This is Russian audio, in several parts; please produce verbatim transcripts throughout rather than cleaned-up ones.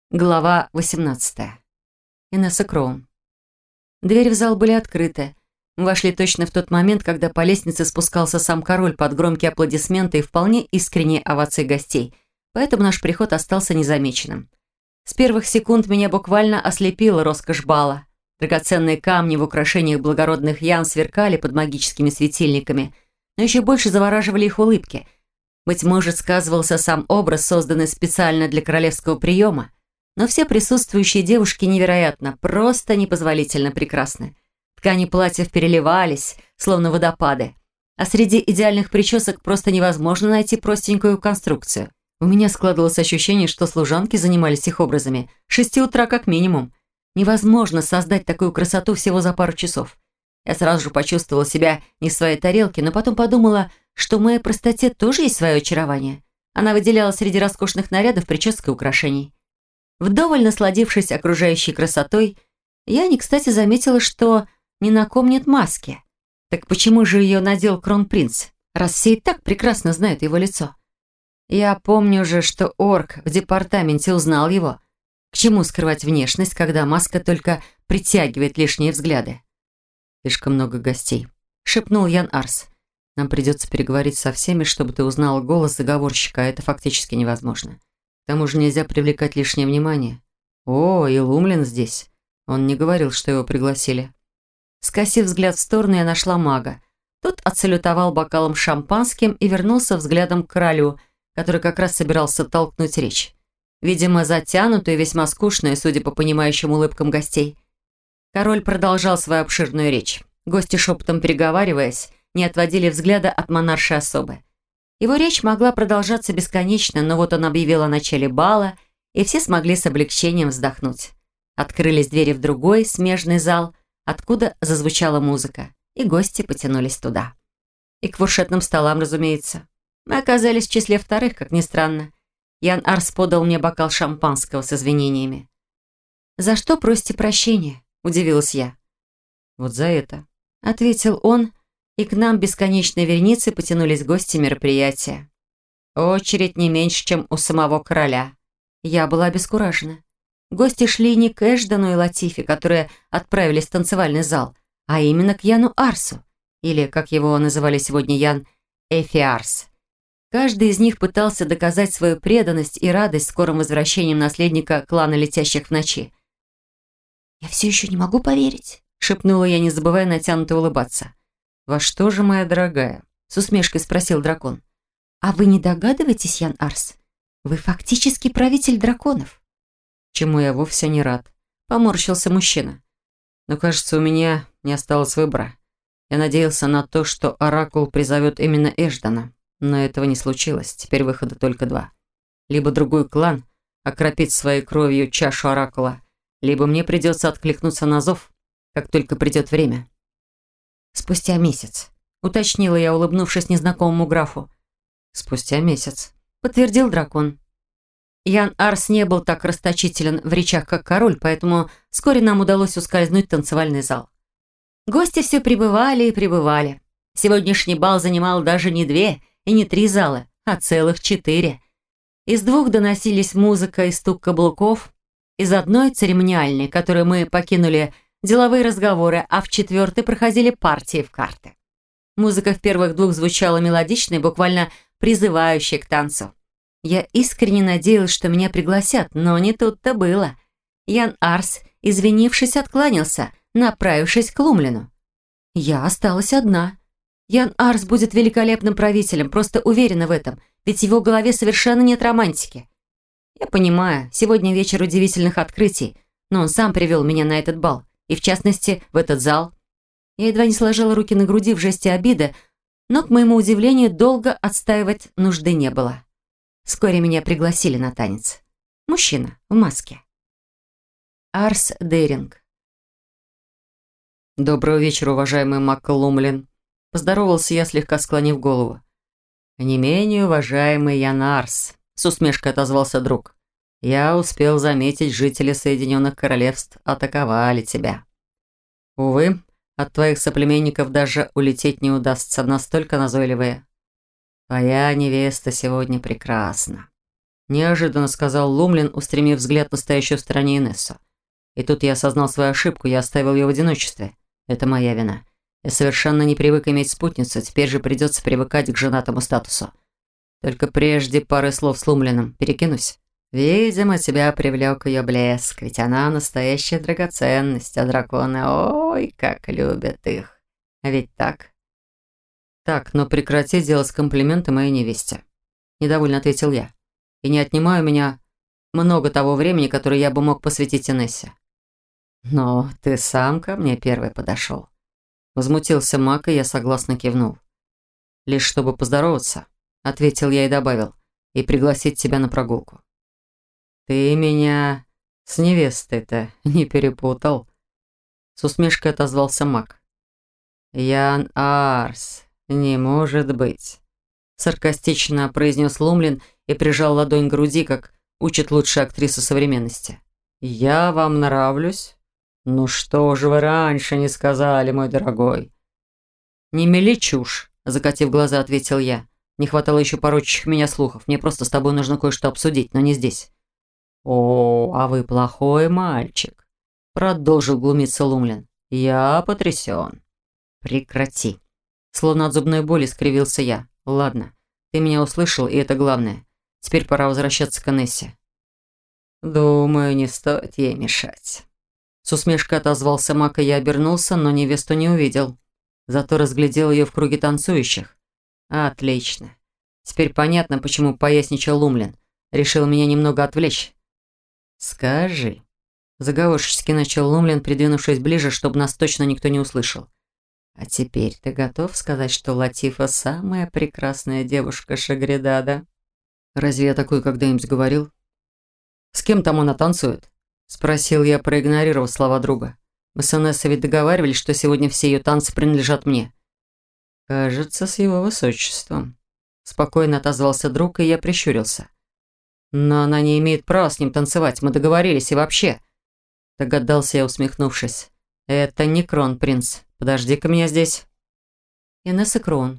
Глава восемнадцатая. Инесса Кроун. Двери в зал были открыты. Мы вошли точно в тот момент, когда по лестнице спускался сам король под громкие аплодисменты и вполне искренние овации гостей, поэтому наш приход остался незамеченным. С первых секунд меня буквально ослепила роскошь бала. Драгоценные камни в украшениях благородных ян сверкали под магическими светильниками, но еще больше завораживали их улыбки. Быть может, сказывался сам образ, созданный специально для королевского приема, но все присутствующие девушки невероятно, просто непозволительно прекрасны. Ткани платьев переливались, словно водопады. А среди идеальных причесок просто невозможно найти простенькую конструкцию. У меня складывалось ощущение, что служанки занимались их образами с шести утра как минимум. Невозможно создать такую красоту всего за пару часов. Я сразу же почувствовала себя не в своей тарелке, но потом подумала, что в моей простоте тоже есть свое очарование. Она выделяла среди роскошных нарядов, прическ и украшений. Вдоволь насладившись окружающей красотой, я не кстати заметила, что ни на ком нет маски. Так почему же ее надел кронпринц, раз все и так прекрасно знают его лицо? Я помню же, что орк в департаменте узнал его. К чему скрывать внешность, когда маска только притягивает лишние взгляды? «Слишком много гостей», — шепнул Ян Арс. «Нам придется переговорить со всеми, чтобы ты узнал голос заговорщика, а это фактически невозможно. К тому же нельзя привлекать лишнее внимание. О, и Лумлин здесь. Он не говорил, что его пригласили». Скосив взгляд в сторону, я нашла мага. Тот отсалютовал бокалом шампанским и вернулся взглядом к королю, который как раз собирался толкнуть речь. Видимо, затянутую и весьма скучную, судя по понимающим улыбкам гостей. Король продолжал свою обширную речь. Гости, шепотом переговариваясь, не отводили взгляда от монаршей особы. Его речь могла продолжаться бесконечно, но вот он объявил о начале бала, и все смогли с облегчением вздохнуть. Открылись двери в другой, смежный зал, откуда зазвучала музыка, и гости потянулись туда. И к фуршетным столам, разумеется. Мы оказались в числе вторых, как ни странно. Ян Арс подал мне бокал шампанского с извинениями. «За что просите прощения?» – удивилась я. «Вот за это», – ответил он, и к нам бесконечной вереницей потянулись гости мероприятия. Очередь не меньше, чем у самого короля. Я была обескуражена. Гости шли не к Эшдану и Латифе, которые отправились в танцевальный зал, а именно к Яну Арсу, или, как его называли сегодня Ян, Эфиарс. Каждый из них пытался доказать свою преданность и радость скорым возвращением наследника клана Летящих в ночи. «Я все еще не могу поверить», — шепнула я, не забывая натянуто улыбаться. «Во что же, моя дорогая?» — с усмешкой спросил дракон. «А вы не догадываетесь, Ян Арс? Вы фактически правитель драконов». «Чему я вовсе не рад», — поморщился мужчина. «Но, кажется, у меня не осталось выбора. Я надеялся на то, что Оракул призовет именно Эшдана, но этого не случилось. Теперь выхода только два. Либо другой клан окропит своей кровью чашу Оракула, либо мне придется откликнуться на зов, как только придет время». «Спустя месяц», — уточнила я, улыбнувшись незнакомому графу. «Спустя месяц», — подтвердил дракон. Ян Арс не был так расточителен в речах, как король, поэтому вскоре нам удалось ускользнуть в танцевальный зал. Гости все прибывали и прибывали. Сегодняшний бал занимал даже не две и не три зала, а целых четыре. Из двух доносились музыка и стук каблуков, из одной церемониальной, которую мы покинули, деловые разговоры, а в четвертой проходили партии в карты. Музыка в первых двух звучала мелодично и буквально призывающая к танцу. Я искренне надеялась, что меня пригласят, но не тут-то было. Ян Арс, извинившись, откланялся, направившись к Лумлину. Я осталась одна. Ян Арс будет великолепным правителем, просто уверена в этом, ведь в его голове совершенно нет романтики. Я понимаю, сегодня вечер удивительных открытий, но он сам привел меня на этот бал, и в частности, в этот зал. Я едва не сложила руки на груди в жесте обиды, но, к моему удивлению, долго отстаивать нужды не было. Вскоре меня пригласили на танец. Мужчина в маске. Арс Дейринг. «Доброго вечера, уважаемый Маккл Лумлин», — поздоровался я, слегка склонив голову. «Не менее уважаемый Ян Арс», — с усмешкой отозвался друг. «Я успел заметить, жители Соединенных Королевств атаковали тебя. Увы, от твоих соплеменников даже улететь не удастся, настолько назойливые. Твоя невеста сегодня прекрасна». неожиданно сказал Лумлин, устремив взгляд на стоящую в стороне Инессу. И тут я осознал свою ошибку, я оставил ее в одиночестве. Это моя вина. Я совершенно не привык иметь спутницу, теперь же придется привыкать к женатому статусу. Только прежде пары слов с Лумлиным перекинусь. Видимо, тебя привлек ее блеск, ведь она настоящая драгоценность, а драконы, ой, как любят их. Ведь так? Так, но прекрати делать комплименты моей невесте. Недовольно ответил я. И не отнимай у меня много того времени, которое я бы мог посвятить Инессе. Но ты сам ко мне первый подошел. Возмутился Мак, и я согласно кивнул. Лишь чтобы поздороваться, ответил я и добавил, и пригласить тебя на прогулку. Ты меня с невестой-то не перепутал? С усмешкой отозвался Мак. Ян Арс, не может быть. Саркастично произнес Лумлин и прижал ладонь к груди, как учит лучшая актриса современности. Я вам нравлюсь? Ну что же вы раньше не сказали, мой дорогой? Не мели чушь, закатив глаза, ответил я. Не хватало еще порочащих меня слухов. Мне просто с тобой нужно кое-что обсудить, но не здесь. О, а вы плохой мальчик, продолжил глумиться Лумлин. Я потрясен. Прекрати. Словно от зубной боли скривился я. Ладно, ты меня услышал, и это главное. Теперь пора возвращаться к Инессе. Думаю, не стоит ей мешать. С усмешкой отозвался Мак, и я обернулся, но невесту не увидел. Зато разглядел ее в круге танцующих. Отлично. Теперь понятно, почему поясничал Лумлин. Решил меня немного отвлечь. Скажи. Заговорщически начал Лумлин, придвинувшись ближе, чтобы нас точно никто не услышал. А теперь ты готов сказать, что Латифа самая прекрасная девушка Шагридада? Разве я такой когда-нибудь говорил? С кем там она танцует? Спросил я, проигнорировав слова друга. Мы с Инессой ведь договаривались, что сегодня все ее танцы принадлежат мне. Кажется, с его высочеством. Спокойно отозвался друг, и я прищурился. Но она не имеет права с ним танцевать, мы договорились и вообще. Догадался я, усмехнувшись. Это не кронпринц. Подожди-ка меня здесь. Инесса Кроун.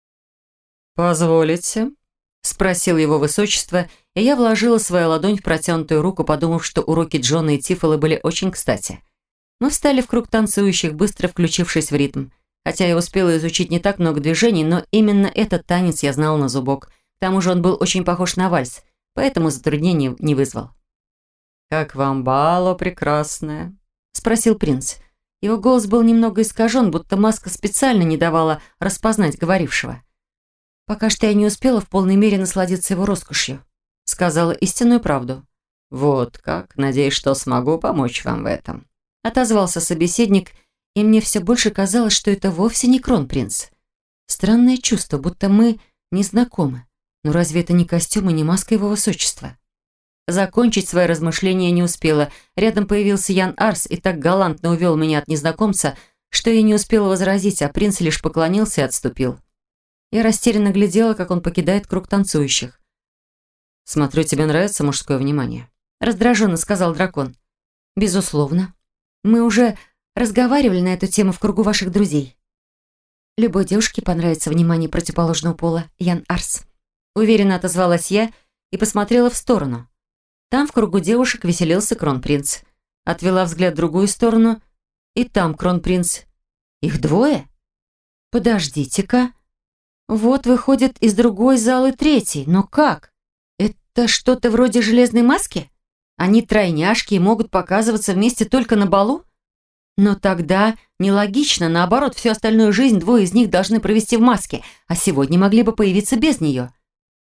Позволите? Спросил его высочество, и я вложила свою ладонь в протянутую руку, подумав, что уроки Джона и Тиффалы были очень кстати. Мы встали в круг танцующих, быстро включившись в ритм. Хотя я успела изучить не так много движений, но именно этот танец я знала на зубок. К тому же он был очень похож на вальс, поэтому затруднений не вызвал. «Как вам бало, прекрасная?» – спросил принц. Его голос был немного искажен, будто маска специально не давала распознать говорившего. «Пока что я не успела в полной мере насладиться его роскошью», — сказала истинную правду. «Вот как. Надеюсь, что смогу помочь вам в этом», — отозвался собеседник, и мне все больше казалось, что это вовсе не кронпринц. Странное чувство, будто мы не знакомы. Но разве это не костюм и не маска его высочества? Закончить свои размышления не успела. Рядом появился Ян Арс и так галантно увел меня от незнакомца, что я не успела возразить, а принц лишь поклонился и отступил. Я растерянно глядела, как он покидает круг танцующих. «Смотрю, тебе нравится мужское внимание», — раздраженно сказал дракон. «Безусловно. Мы уже разговаривали на эту тему в кругу ваших друзей. Любой девушке понравится внимание противоположного пола, Ян Арс». Уверенно отозвалась я и посмотрела в сторону. Там в кругу девушек веселился кронпринц. Отвела взгляд в другую сторону, и там кронпринц. Их двое? Подождите-ка. Вот выходит из другой залы третий. Но как? Это что-то вроде железной маски? Они тройняшки и могут показываться вместе только на балу? Но тогда нелогично. Наоборот, всю остальную жизнь двое из них должны провести в маске, а сегодня могли бы появиться без нее.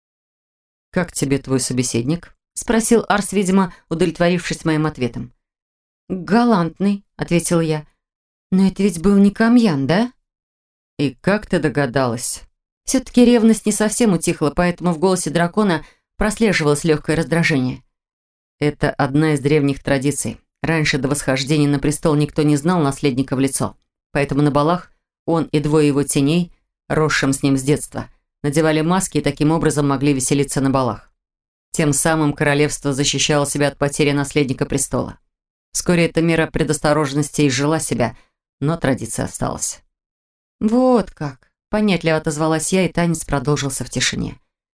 «Как тебе твой собеседник?» — спросил Арс, видимо, удовлетворившись моим ответом. «Галантный», — ответил я. «Но это ведь был не Камьян, да?» «И как ты догадалась?» Все-таки ревность не совсем утихла, поэтому в голосе дракона прослеживалось легкое раздражение. Это одна из древних традиций. Раньше до восхождения на престол никто не знал наследника в лицо. Поэтому на балах он и двое его теней, росшим с ним с детства, надевали маски и таким образом могли веселиться на балах. Тем самым королевство защищало себя от потери наследника престола. Вскоре эта мера предосторожности изжила себя, но традиция осталась. «Вот как!» — понятливо отозвалась я, и танец продолжился в тишине.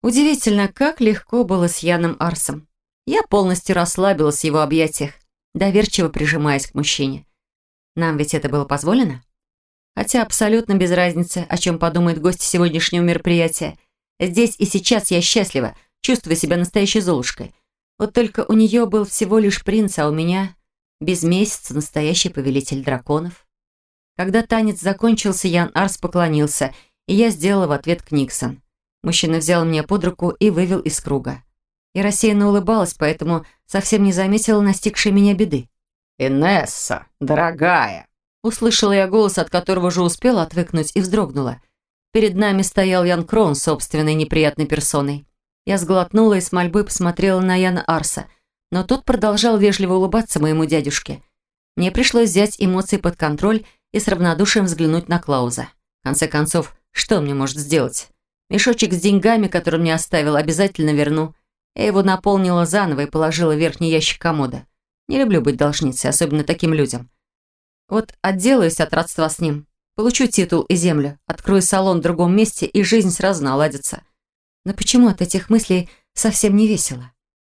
Удивительно, как легко было с Яном Арсом. Я полностью расслабилась в его объятиях, доверчиво прижимаясь к мужчине. Нам ведь это было позволено? Хотя абсолютно без разницы, о чем подумает гость сегодняшнего мероприятия. Здесь и сейчас я счастлива, чувствую себя настоящей Золушкой. Вот только у нее был всего лишь принц, а у меня без месяца настоящий повелитель драконов. Когда танец закончился, Ян Арс поклонился, и я сделала в ответ Книксон. Мужчина взял меня под руку и вывел из круга. Я рассеянно улыбалась, поэтому совсем не заметила настигшей меня беды. «Инесса, дорогая!» Услышала я голос, от которого уже успела отвыкнуть, и вздрогнула. Перед нами стоял Ян Крон собственной неприятной персоной. Я сглотнула и с мольбой посмотрела на Яна Арса, но тот продолжал вежливо улыбаться моему дядюшке. Мне пришлось взять эмоции под контроль и с равнодушием взглянуть на Клауза. В конце концов, что он мне может сделать? Мешочек с деньгами, который мне оставил, обязательно верну. Я его наполнила заново и положила в верхний ящик комода. Не люблю быть должницей, особенно таким людям. Вот отделаюсь от родства с ним, получу титул и землю, открою салон в другом месте, и жизнь сразу наладится. Но почему от этих мыслей совсем не весело?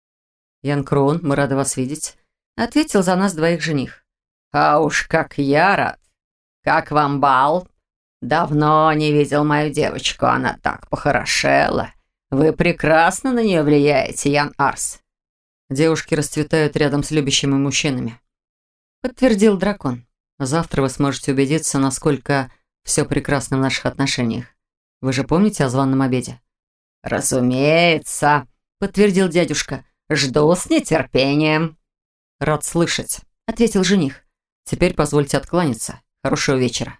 «Ян Крон, мы рады вас видеть», — ответил за нас двоих жених. «А уж как я рад! Как вам бал? Давно не видел мою девочку, она так похорошела. Вы прекрасно на нее влияете, Ян Арс». «Девушки расцветают рядом с любящими мужчинами», — подтвердил дракон. «Завтра вы сможете убедиться, насколько все прекрасно в наших отношениях. Вы же помните о званом обеде?» «Разумеется», — подтвердил дядюшка. «Жду с нетерпением». «Рад слышать», — ответил жених. «Теперь позвольте откланяться. Хорошего вечера».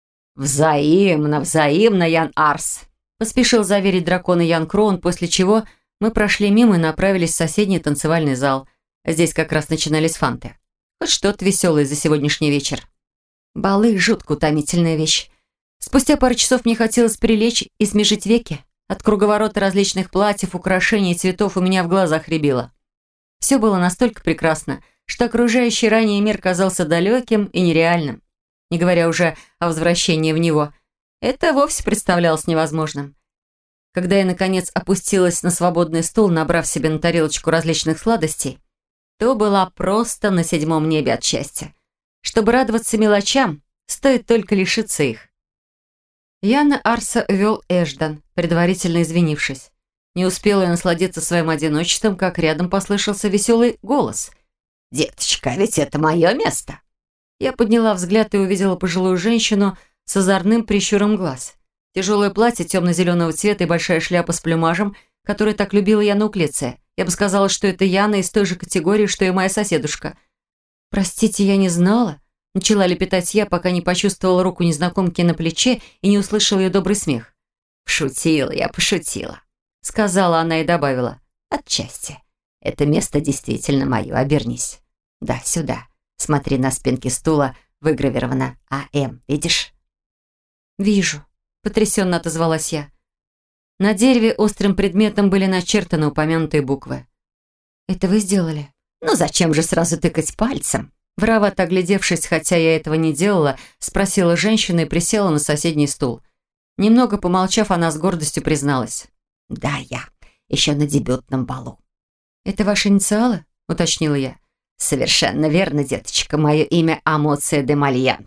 «Взаимно, взаимно, Ян Арс», — поспешил заверить дракона Ян Крон, после чего мы прошли мимо и направились в соседний танцевальный зал. Здесь как раз начинались фанты. Хоть что-то веселое за сегодняшний вечер. Балы — жутко утомительная вещь. Спустя пару часов мне хотелось прилечь и смежить веки. От круговорота различных платьев, украшений и цветов у меня в глазах рябило. Все было настолько прекрасно, что окружающий ранее мир казался далеким и нереальным. Не говоря уже о возвращении в него. Это вовсе представлялось невозможным. Когда я, наконец, опустилась на свободный стул, набрав себе на тарелочку различных сладостей, то была просто на седьмом небе от счастья. Чтобы радоваться мелочам, стоит только лишиться их. Яна Арса вел Эждан, предварительно извинившись. Не успела я насладиться своим одиночеством, как рядом послышался веселый голос. «Деточка, ведь это мое место!» Я подняла взгляд и увидела пожилую женщину с озорным прищуром глаз. Тяжелое платье темно-зеленого цвета и большая шляпа с плюмажем, которую так любила Яна Уклеция. Я бы сказала, что это Яна из той же категории, что и моя соседушка. «Простите, я не знала», — начала лепетать я, пока не почувствовала руку незнакомки на плече и не услышала ее добрый смех. «Пошутила я, пошутила», — сказала она и добавила. «Отчасти. Это место действительно мое, обернись. Да, сюда. Смотри, на спинке стула выгравировано А М, видишь?» «Вижу», — потрясенно отозвалась я. На дереве острым предметом были начертаны упомянутые буквы. «Это вы сделали?» «Ну зачем же сразу тыкать пальцем?» Воровато оглядевшись, хотя я этого не делала, спросила женщина и присела на соседний стул. Немного помолчав, она с гордостью призналась. «Да, я. Еще на дебютном балу». «Это ваши инициалы?» — уточнила я. «Совершенно верно, деточка. Мое имя Амоция де Мальян».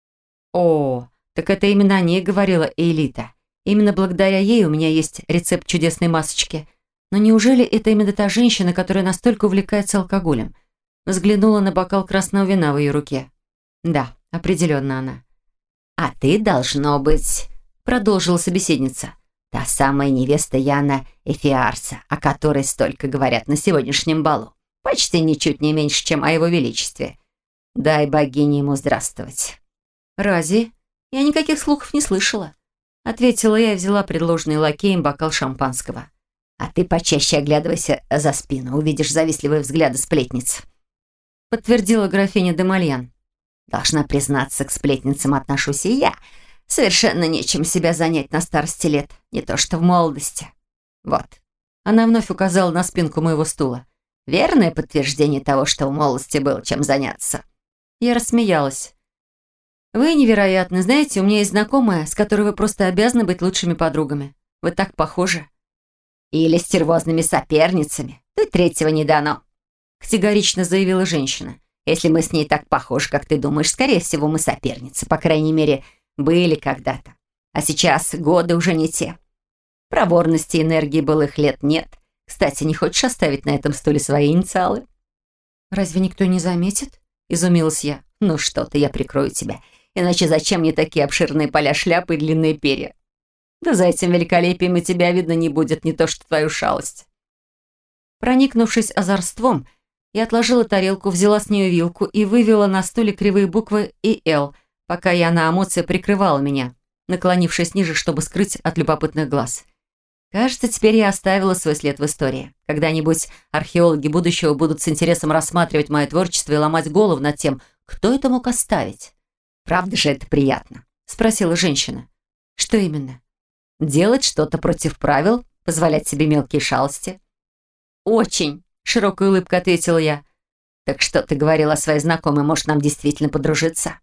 «О, так это именно о ней говорила Элита. Именно благодаря ей у меня есть рецепт чудесной масочки. Но неужели это именно та женщина, которая настолько увлекается алкоголем?» Взглянула на бокал красного вина в ее руке. «Да, определенно она». «А ты, должно быть...» — продолжила собеседница. «Та самая невеста Яна Эфиарса, о которой столько говорят на сегодняшнем балу. Почти ничуть не меньше, чем о его величестве. Дай богине ему здравствовать». «Разве? Я никаких слухов не слышала», — ответила я и взяла предложенный лакеем бокал шампанского. «А ты почаще оглядывайся за спину, увидишь завистливые взгляды сплетниц», — подтвердила графиня де Мальян. «Должна признаться, к сплетницам отношусь и я. Совершенно нечем себя занять на старости лет, не то что в молодости. Вот». Она вновь указала на спинку моего стула. «Верное подтверждение того, что в молодости было чем заняться». Я рассмеялась. «Вы невероятны. Знаете, у меня есть знакомая, с которой вы просто обязаны быть лучшими подругами. Вы так похожи». Или стервозными соперницами. Тут третьего не дано», — категорично заявила женщина. «Если мы с ней так похожи, как ты думаешь, скорее всего, мы соперницы. По крайней мере, были когда-то. А сейчас годы уже не те. Проворности и энергии былых лет нет. Кстати, не хочешь оставить на этом стуле свои инициалы?» «Разве никто не заметит?» — изумилась я. «Ну что ты, я прикрою тебя. Иначе зачем мне такие обширные поля шляпы и длинные перья? Да за этим великолепием и тебя видно не будет, не то что твою шалость». Проникнувшись озорством, я отложила тарелку, взяла с нее вилку и вывела на стуле кривые буквы и «Л», пока Яна Амоция прикрывала меня, наклонившись ниже, чтобы скрыть от любопытных глаз. Кажется, теперь я оставила свой след в истории. Когда-нибудь археологи будущего будут с интересом рассматривать мое творчество и ломать голову над тем, кто это мог оставить. «Правда же это приятно?» — спросила женщина. «Что именно?» «Делать что-то против правил, позволять себе мелкие шалости». «Очень», — широкой улыбкой ответила я. «Так что ты говорила о своей знакомой, может, нам действительно подружиться?»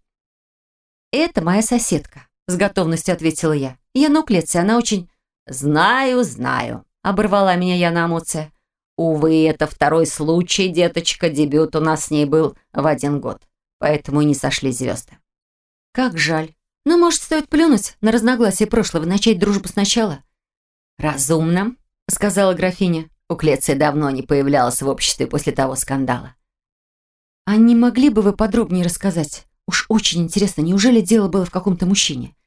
«Это моя соседка», — с готовностью ответила я. «Я Нуклеция, она очень...» «Знаю, знаю», — оборвала меня Яна Амоция. «Увы, это второй случай, деточка, дебют у нас с ней был в один год, поэтому и не сошли звезды». «Как жаль. Но, может, стоит плюнуть на разногласия прошлого, начать дружбу сначала?» «Разумно», — сказала графиня. Нуклеция давно не появлялась в обществе после того скандала. «А не могли бы вы подробнее рассказать? Уж очень интересно, неужели дело было в каком-то мужчине?»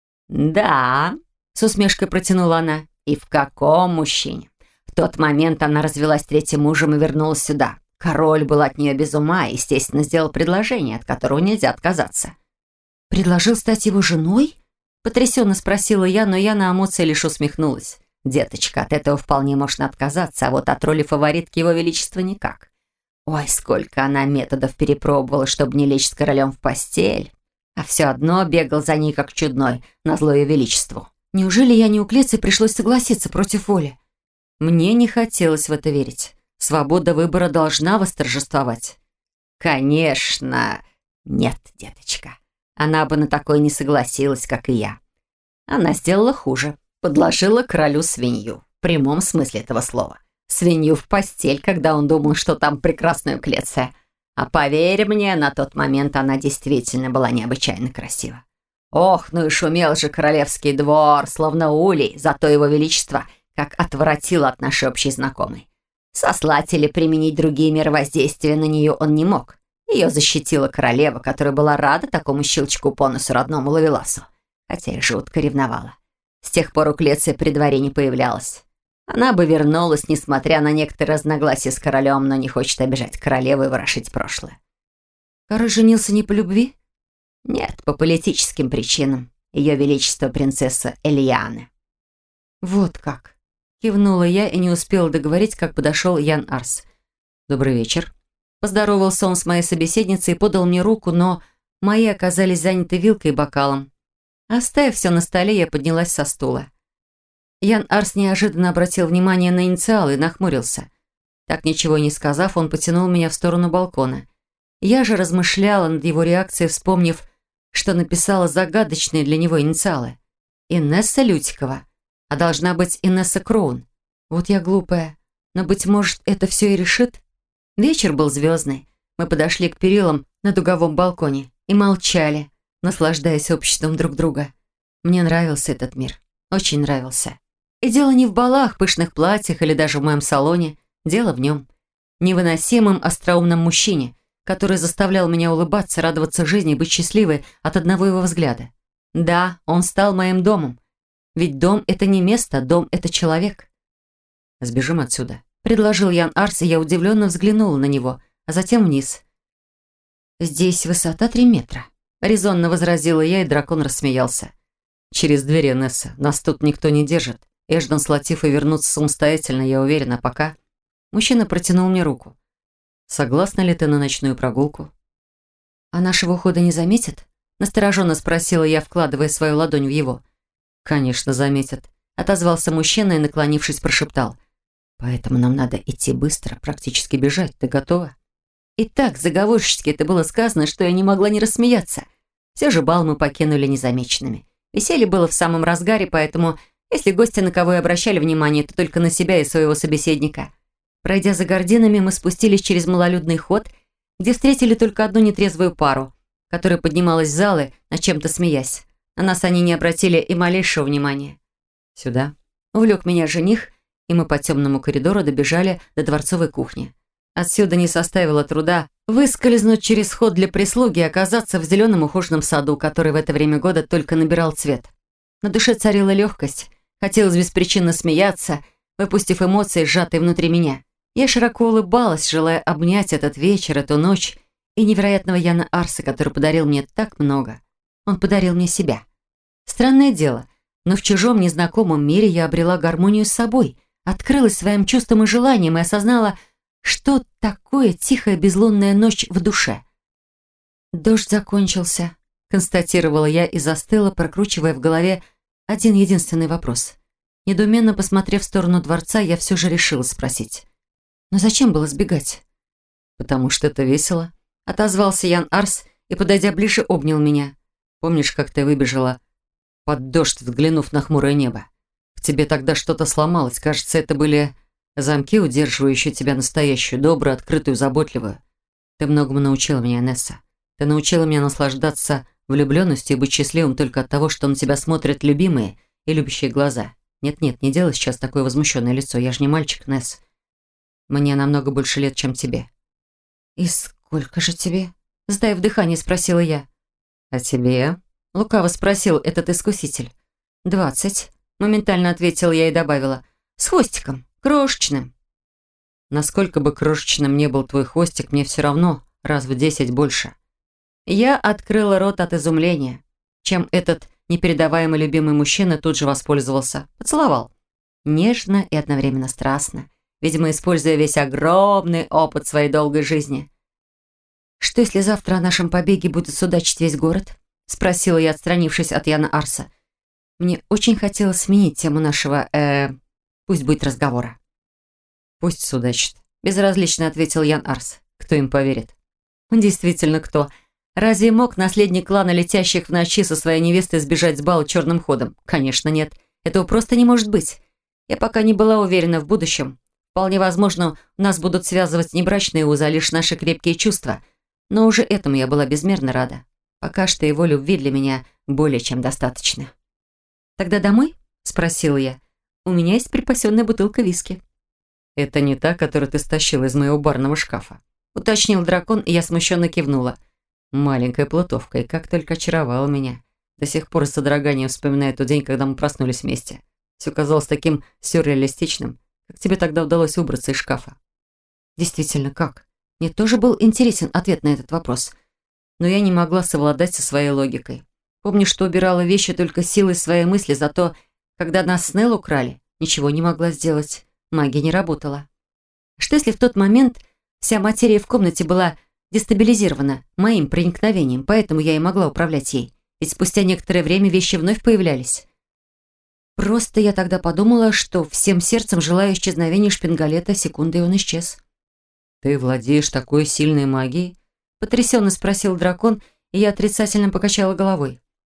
«Да», — с усмешкой протянула она. «И в каком мужчине? В тот момент она развелась с третьим мужем и вернулась сюда. Король был от нее без ума и, естественно, сделал предложение, от которого нельзя отказаться». «Предложил стать его женой?» — потрясенно спросила я, но Яна Амоция лишь усмехнулась. «Деточка, от этого вполне можно отказаться, а вот от роли фаворитки его величества никак. Ой, сколько она методов перепробовала, чтобы не лечь с королем в постель. А все одно бегал за ней как чудной, назло ее величеству». «Неужели я не уклеться и пришлось согласиться против воли?» Мне не хотелось в это верить. Свобода выбора должна восторжествовать. «Конечно, нет, деточка. Она бы на такое не согласилась, как и я. Она сделала хуже. Подложила королю свинью. В прямом смысле этого слова. Свинью в постель, когда он думал, что там прекрасная Нуклеция. А поверь мне, на тот момент она действительно была необычайно красива. Ох, ну и шумел же королевский двор, словно улей, зато его величество как отворотило от нашей общей знакомой. Сослать или применить другие меры воздействия на нее он не мог. Ее защитила королева, которая была рада такому щелчку по носу родному Ловеласу, хотя и жутко ревновала. С тех пор Нуклеция при дворе не появлялась. Она бы вернулась, несмотря на некоторые разногласия с королем, но не хочет обижать королеву и ворошить прошлое. Король женился не по любви? Нет, по политическим причинам. Ее величество принцесса Элианы. Вот как. Кивнула я и не успела договорить, как подошел Ян Арс. «Добрый вечер». Поздоровался он с моей собеседницей и подал мне руку, но мои оказались заняты вилкой и бокалом. Оставив все на столе, я поднялась со стула. Ян Арс неожиданно обратил внимание на инициалы и нахмурился. Так ничего не сказав, он потянул меня в сторону балкона. Я же размышляла над его реакцией, вспомнив, что написала загадочные для него инициалы. Инесса Лютикова, а должна быть Инесса Кроун. Вот я глупая, но, быть может, это все и решит? Вечер был звездный. Мы подошли к перилам на дуговом балконе и молчали, наслаждаясь обществом друг друга. Мне нравился этот мир, очень нравился. И дело не в балах, пышных платьях или даже в моем салоне, дело в нем. Невыносимом остроумном мужчине, который заставлял меня улыбаться, радоваться жизни и быть счастливой от одного его взгляда. Да, он стал моим домом. Ведь дом — это не место, дом — это человек. «Сбежим отсюда», — предложил Ян Арс, и я удивленно взглянула на него, а затем вниз. «Здесь высота три метра», — резонно возразила я, и дракон рассмеялся. «Через дверь, Инесса, нас тут никто не держит. Эждан с Латифой вернутся самостоятельно, я уверена, пока...» Мужчина протянул мне руку. «Согласна ли ты на ночную прогулку?» «А нашего ухода не заметят?» Настороженно спросила я, вкладывая свою ладонь в его. «Конечно, заметят», — отозвался мужчина и, наклонившись, прошептал. «Поэтому нам надо идти быстро, практически бежать. Ты готова?» И так заговорщически это было сказано, что я не могла не рассмеяться. Все же бал мы покинули незамеченными. Веселье было в самом разгаре, поэтому Если гости на кого и обращали внимание, то только на себя и своего собеседника. Пройдя за гардинами, мы спустились через малолюдный ход, где встретили только одну нетрезвую пару, которая поднималась в залы, над чем-то смеясь. На нас они не обратили и малейшего внимания. «Сюда». Увлек меня жених, и мы по темному коридору добежали до дворцовой кухни. Отсюда не составило труда выскользнуть через ход для прислуги и оказаться в зеленом ухоженном саду, который в это время года только набирал цвет. На душе царила легкость. Хотелось беспричинно смеяться, выпустив эмоции, сжатые внутри меня. Я широко улыбалась, желая обнять этот вечер, эту ночь и невероятного Яна Арса, который подарил мне так много. Он подарил мне себя. Странное дело, но в чужом незнакомом мире я обрела гармонию с собой, открылась своим чувствам и желаниям и осознала, что такое тихая безлунная ночь в душе. «Дождь закончился», — констатировала я и застыла, прокручивая в голове один единственный вопрос. Недоуменно посмотрев в сторону дворца, я все же решила спросить. «Но зачем было сбегать?» «Потому что это весело», — отозвался Ян Арс и, подойдя ближе, обнял меня. «Помнишь, как ты выбежала под дождь, взглянув на хмурое небо? В тебе тогда что-то сломалось. Кажется, это были замки, удерживающие тебя настоящую, добрую, открытую, заботливую. Ты многому научила меня, Несса. Ты научила меня наслаждаться влюбленностью и быть счастливым только от того, что на тебя смотрят любимые и любящие глаза. Нет-нет, не делай сейчас такое возмущенное лицо. Я же не мальчик, Несс. Мне намного больше лет, чем тебе». «И сколько же тебе?» Сдаив дыхание, спросила я. «А тебе?» Лукаво спросил этот искуситель. «Двадцать», моментально ответила я и добавила. «С хвостиком, крошечным». «Насколько бы крошечным не был твой хвостик, мне все равно раз в десять больше». Я открыла рот от изумления, чем этот непередаваемый любимый мужчина тут же воспользовался. Поцеловал. Нежно и одновременно страстно, видимо, используя весь огромный опыт своей долгой жизни. «Что, если завтра о нашем побеге будет судачить весь город?» спросила я, отстранившись от Яна Арса. Мне очень хотелось сменить тему нашего, э, пусть будет разговора. «Пусть судачит», — безразлично ответил Ян Арс. «Кто им поверит?» «Действительно, кто? Разве мог наследник клана летящих в ночи со своей невестой сбежать с бала черным ходом? Конечно, нет. Этого просто не может быть. Я пока не была уверена в будущем. Вполне возможно, нас будут связывать не брачные узы, а лишь наши крепкие чувства. Но уже этому я была безмерно рада. Пока что его любви для меня более чем достаточно». «Тогда домой?» – спросила я. «У меня есть припасенная бутылка виски». «Это не та, которую ты стащила из моего барного шкафа», – уточнил дракон, и я смущенно кивнула. Маленькая плутовка, и как только очаровала меня. До сих пор с содроганием вспоминаю тот день, когда мы проснулись вместе. Все казалось таким сюрреалистичным. Как тебе тогда удалось выбраться из шкафа?» «Действительно, как?» Мне тоже был интересен ответ на этот вопрос. Но я не могла совладать со своей логикой. Помню, что убирала вещи только силой своей мысли, зато, когда нас с Нелл украли, ничего не могла сделать. Магия не работала. Что если в тот момент вся материя в комнате была дестабилизирована моим проникновением, поэтому я и могла управлять ей? Ведь спустя некоторое время вещи вновь появлялись. Просто я тогда подумала, что всем сердцем желаю исчезновения шпингалета, секунды, и он исчез. «Ты владеешь такой сильной магией?» — потрясенно спросил дракон, и я отрицательно покачала головой.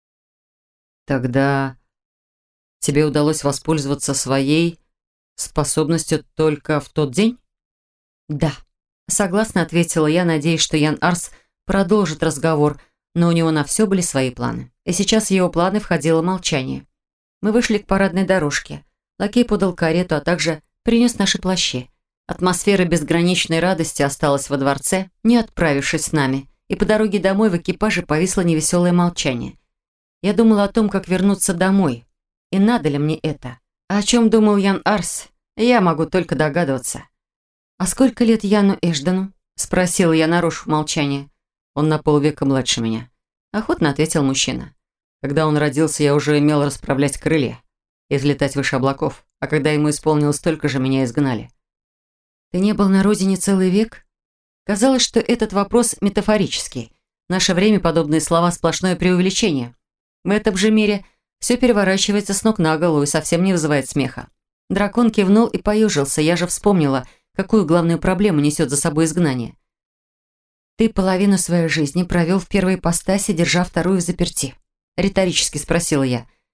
«Тогда тебе удалось воспользоваться своей способностью только в тот день?» «Да», — согласно ответила я, надеясь, что Ян Арс продолжит разговор, но у него на все были свои планы. И сейчас в его планы входило молчание. Мы вышли к парадной дорожке. Лакей подал карету, а также принес наши плащи. Атмосфера безграничной радости осталась во дворце, не отправившись с нами, и по дороге домой в экипаже повисло невеселое молчание. Я думала о том, как вернуться домой. И надо ли мне это? А о чем думал Ян Арс, я могу только догадываться. «А сколько лет Яну Эшдану?» — спросила я, нарушив молчание. «Он на полвека младше меня», — охотно ответил мужчина. «Когда он родился, я уже умел расправлять крылья и взлетать выше облаков, а когда ему исполнилось столько же, меня изгнали». «Ты не был на родине целый век?» Казалось, что этот вопрос метафорический. В наше время подобные слова — сплошное преувеличение. В этом же мире все переворачивается с ног на голову и совсем не вызывает смеха. Дракон кивнул и поежился. Я же вспомнила, какую главную проблему несет за собой изгнание. «Ты половину своей жизни провел в первой ипостаси, держа вторую взаперти», — риторически спросила я.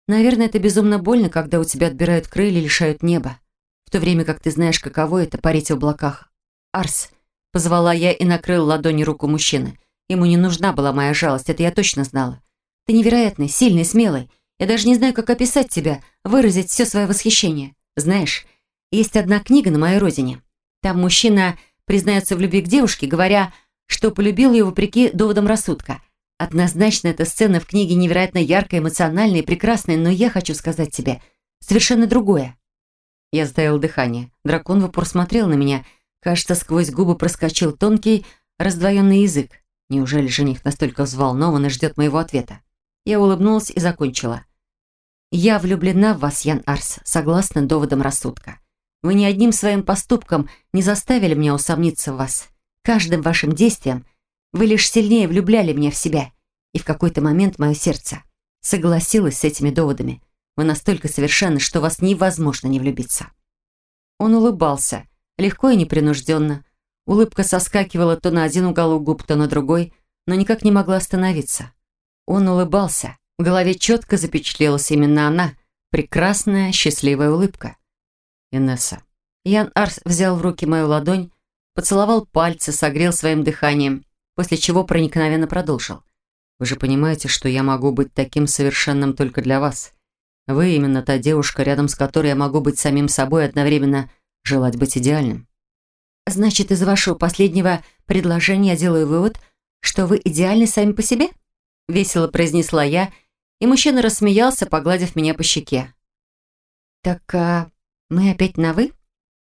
Наверное, это безумно больно, когда у тебя отбирают крылья и лишают неба. В то время как ты знаешь, каково это — парить в облаках. Арс, позвала я и накрыла ладонью руку мужчины. Ему не нужна была моя жалость, это я точно знала. Ты невероятный, сильный, смелый. Я даже не знаю, как описать тебя, выразить все свое восхищение. Знаешь, есть одна книга на моей родине. Там мужчина признается в любви к девушке, говоря, что полюбил ее вопреки доводам рассудка. Однозначно, эта сцена в книге невероятно яркая, эмоциональная и прекрасная, но я хочу сказать тебе совершенно другое. Я затаила дыхание. Дракон в упор смотрел на меня. Кажется, сквозь губы проскочил тонкий, раздвоенный язык. Неужели жених настолько взволнован и ждет моего ответа? Я улыбнулась и закончила. «Я влюблена в вас, Ян Арс, согласно доводам рассудка. Вы ни одним своим поступком не заставили меня усомниться в вас. Каждым вашим действием вы лишь сильнее влюбляли меня в себя. И в какой-то момент мое сердце согласилось с этими доводами. Вы настолько совершенны, что в вас невозможно не влюбиться». Он улыбался, легко и непринужденно. Улыбка соскакивала то на один уголок губ, то на другой, но никак не могла остановиться. Он улыбался. В голове четко запечатлелась именно она. Прекрасная, счастливая улыбка. «Инесса». Ян Арс взял в руки мою ладонь, поцеловал пальцы, согрел своим дыханием, после чего проникновенно продолжил. «Вы же понимаете, что я могу быть таким совершенным только для вас. Вы именно та девушка, рядом с которой я могу быть самим собой и одновременно желать быть идеальным». «Значит, из вашего последнего предложения я делаю вывод, что вы идеальны сами по себе?» Весело произнесла я, и мужчина рассмеялся, погладив меня по щеке. «Так а, мы опять на «вы»?»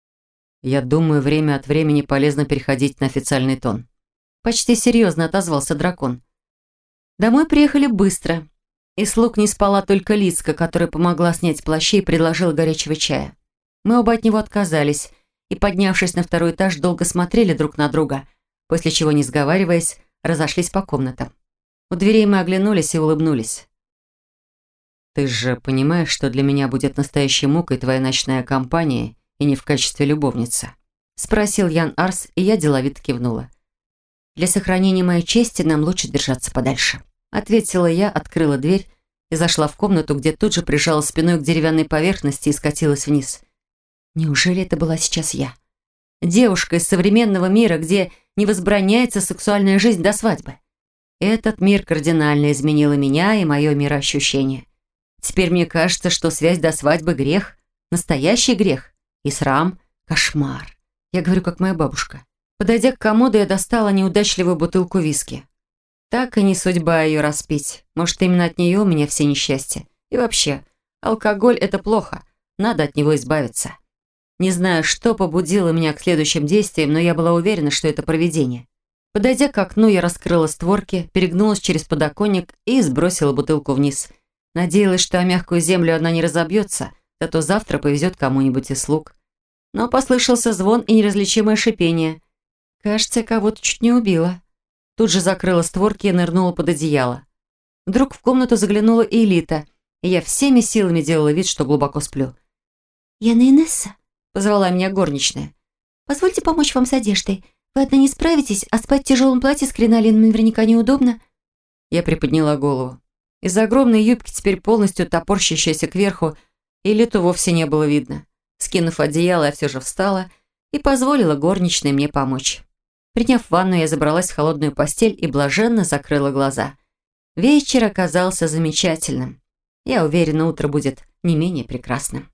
«Я думаю, время от времени полезно переходить на официальный тон». Почти серьезно отозвался дракон. Домой приехали быстро. И слуг не спала только Лиска, которая помогла снять плащи и предложила горячего чая. Мы оба от него отказались и, поднявшись на второй этаж, долго смотрели друг на друга, после чего, не сговариваясь, разошлись по комнатам. У дверей мы оглянулись и улыбнулись. «Ты же понимаешь, что для меня будет настоящей мукой твоя ночная компания и не в качестве любовницы?» Спросил Ян Арс, и я деловито кивнула. «Для сохранения моей чести нам лучше держаться подальше», ответила я, открыла дверь и зашла в комнату, где тут же прижала спиной к деревянной поверхности и скатилась вниз. Неужели это была сейчас я? Девушка из современного мира, где не возбраняется сексуальная жизнь до свадьбы. Этот мир кардинально изменил и меня, и мое мироощущение. Теперь мне кажется, что связь до свадьбы — грех, настоящий грех, и срам — кошмар. Я говорю, как моя бабушка. Подойдя к комоду, я достала неудачливую бутылку виски. Так и не судьба ее распить. Может, именно от нее у меня все несчастья. И вообще, алкоголь — это плохо, надо от него избавиться. Не знаю, что побудило меня к следующим действиям, но я была уверена, что это провидение. Подойдя к окну, я раскрыла створки, перегнулась через подоконник и сбросила бутылку вниз. Надеялась, что о мягкую землю она не разобьется, зато завтра повезет кому-нибудь из слуг. Но послышался звон и неразличимое шипение. Кажется, я кого-то чуть не убила. Тут же закрыла створки и нырнула под одеяло. Вдруг в комнату заглянула Элита, и я всеми силами делала вид, что глубоко сплю. «Яна Инесса», — позвала меня горничная. «Позвольте помочь вам с одеждой. Вы одна не справитесь, а спать в тяжелом платье с кринолином наверняка неудобно». Я приподняла голову. Из огромной юбки, теперь полностью топорщащейся кверху, Элиту вовсе не было видно. Скинув одеяло, я все же встала и позволила горничной мне помочь. Приняв ванну, я забралась в холодную постель и блаженно закрыла глаза. Вечер оказался замечательным. Я уверена, утро будет не менее прекрасным.